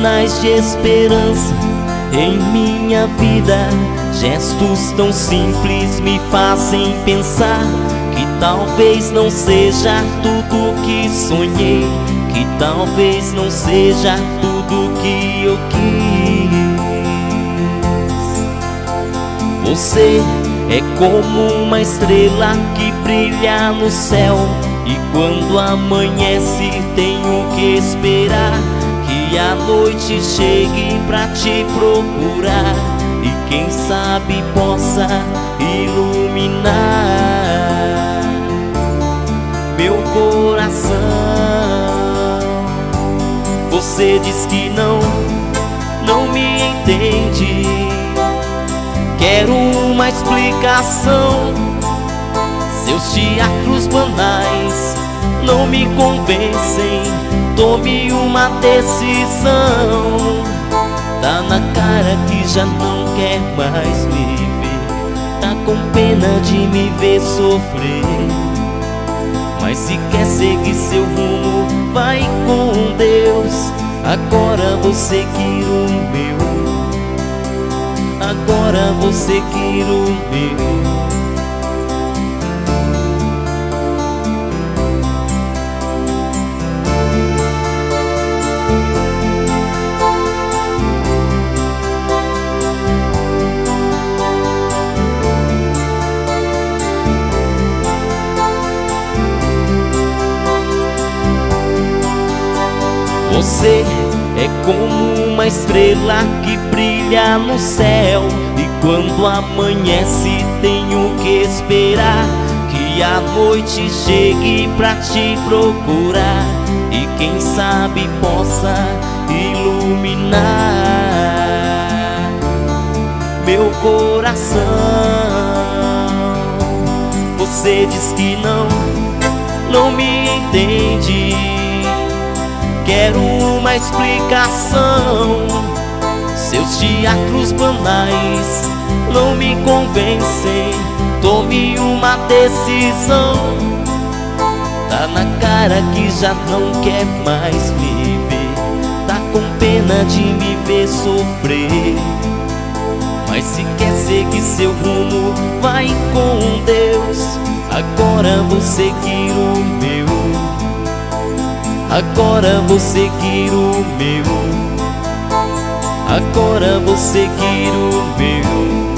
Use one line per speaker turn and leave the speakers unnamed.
sinais de esperança em minha vida. Gestos tão simples me fazem pensar que talvez não seja tudo que sonhei, que talvez não seja tudo que eu quis. Você é como uma estrela que brilha no céu, e quando amanhece tenho que esperar que a noite chegue pra te procurar, e quem sabe possa iluminar meu coração. Você diz que não me entende. Quero uma explicação. Seus teatros banais não me convencem. Tome uma decisão. Tá na cara que já não quer mais me ver. Tá com pena de me ver sofrer. Mas se quer seguir seu rumo, vai com Deus. Agora vou seguir o meu. Agora vou seguir o meu. Você é como uma estrela que brilha no céu, e quando amanhece tenho que esperar que a noite chegue pra te procurar, e quem sabe possa iluminar meu coração. Você diz que não me entende. Quero uma explicação. Seus teatros banais não me convencem. Tome uma decisão. Tá na cara que já não quer mais me ver. Tá com pena de me ver sofrer. Mas se quer seguir seu rumo, vai com Deus. Agora vou seguir o meu. Agora vou seguir o meu. Agora vou seguir o meu.